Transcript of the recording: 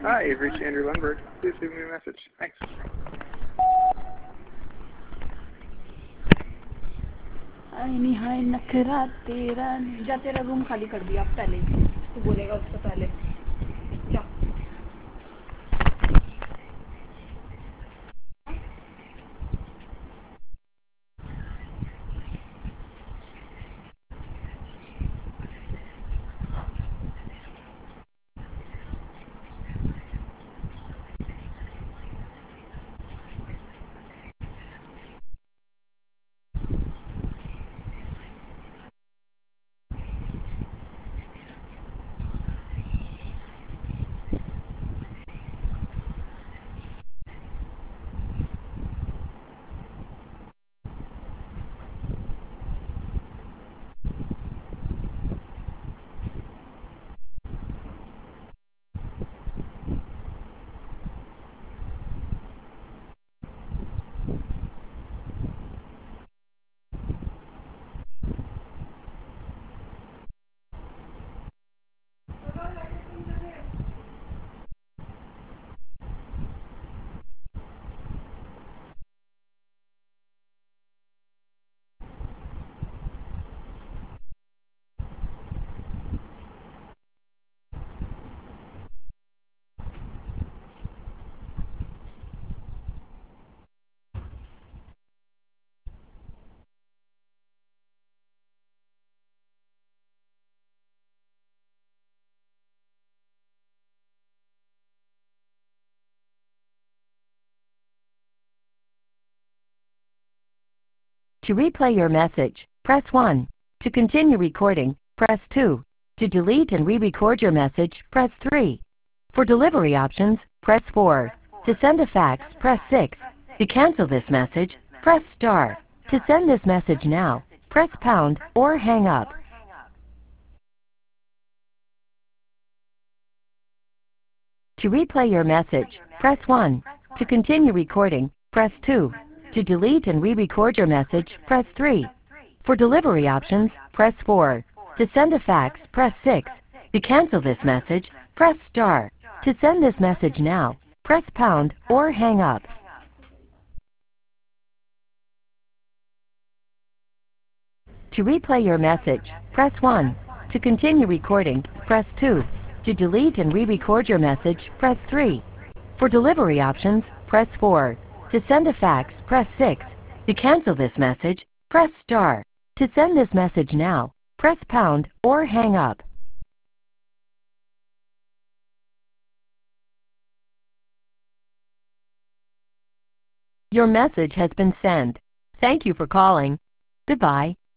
Hi, you've reached Andrew Lundberg. Please leave me a message. Thanks. नहीं हाय नखरा तेरा जा तेरा रूम खाली कर दिया पहले तू बोलेगा उससे पहले जा To replay your message, press 1. To continue recording, press 2. To delete and re-record your message, press 3. For delivery options, press 4. To send a fax, press 6. To cancel this message, press star. To send this message now, press pound or hang up. To replay your message, press 1. To continue recording, press 2. To delete and re-record your message, press 3. For delivery options, press 4. To send a fax, press 6. To cancel this message, press star. To send this message now, press pound or hang up. To replay your message, press 1. To continue recording, press 2. To delete and re-record your message, press 3. For delivery options, press 4. To send a fax, press 6. To cancel this message, press star. To send this message now, press pound or hang up. Your message has been sent. Thank you for calling. Goodbye.